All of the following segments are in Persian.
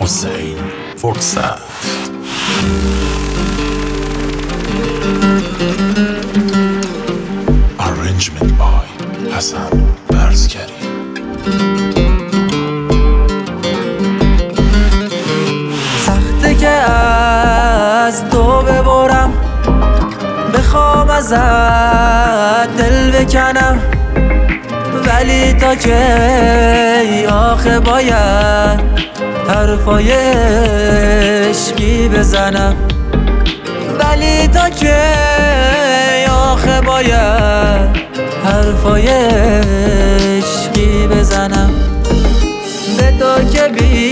حسین فرصت. Arrangement by حسن برزگری. سخته که از تو ببرم، بخوام ازت دل بکنم، ولی تا کی آخه باید حرفای عشقی بزنم، ولی تا کی آخه باید حرفای عشقی بزنم. به تو که بی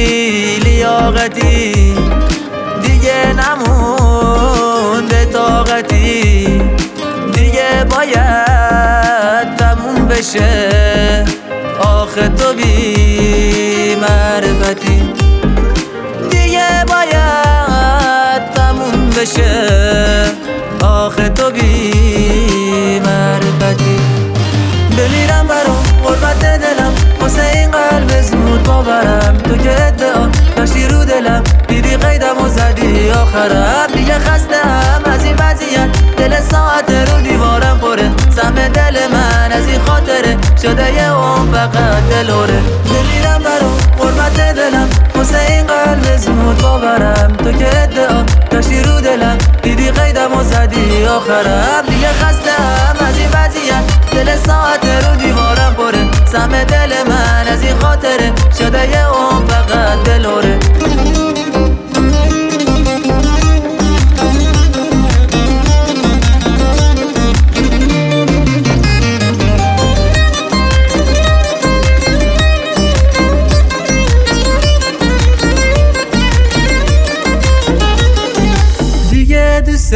لیاقتی دیگه نمونده طاقتی، دیگه باید تموم بشه آخه تو بی معرفتی، دیگه باید تموم بشه آخه تو بی معرفتی. بمیرم برام قربت دلم، واسه این قلب زود باورم، تو که ادعا داشتی رو دلم، دیدی قیدم و زدی آخرم. دیگه خستم از این وضعیت، دل ساعت رو دیوارم پره، سهم دل من از این خاطره شده یه اون فقط دلوره. بمیرم برام قربت دلم، واسه این قلب زود باورم، تو که ادعا داشتی رو دلم، دیدی قیدم و زدی آخرم. دیگه خستم از این وضعیت، دل ساعت رو دیوارم پره، سهم دل من از این خاطره شده یه اون فقط دلوره. دیگه دوست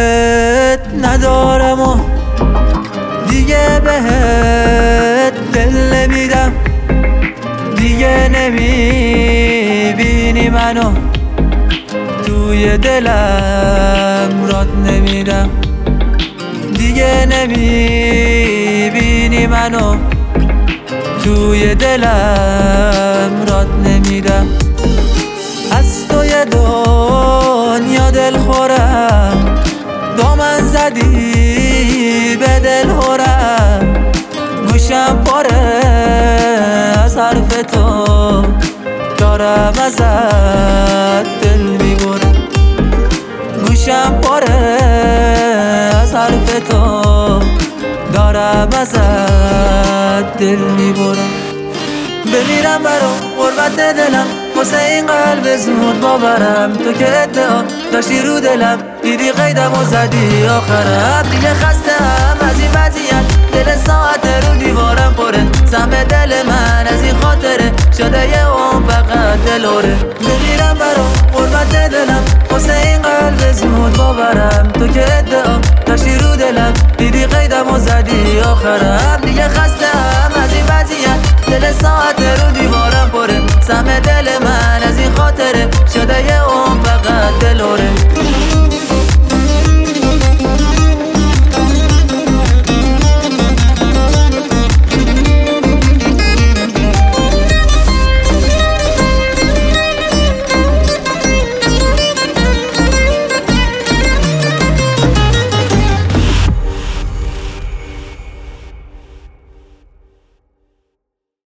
ندارم و دیگه بهت دل نمیدم، دیگه نمیبینی منو توی دلم رات نمیدم، دیگه نمیبینی منو توی دلم رات نمیدم. از توی دنیا دل خورم، دامن زدی به دل خورم، گوشم پاره از حرف تو، دارم ازت دل میبرم، گوشم پاره از حرف تو، دارم ازت دل میبرم. بمیرم برام قربت دلم، واسه این قلب زود باورم، تو که ادعا داشتی رو دلم، دیدی قیدم و زدی آخرم. دیگه خستم از این وضعیت، دل ساعت رو دیوارم پره، سهم دل من از این خاطره شده یه اون فقط دلوره. بمیرم برام قربت دلم، واسه این قلب زود باورم، تو که ادعا داشتی رو دلم،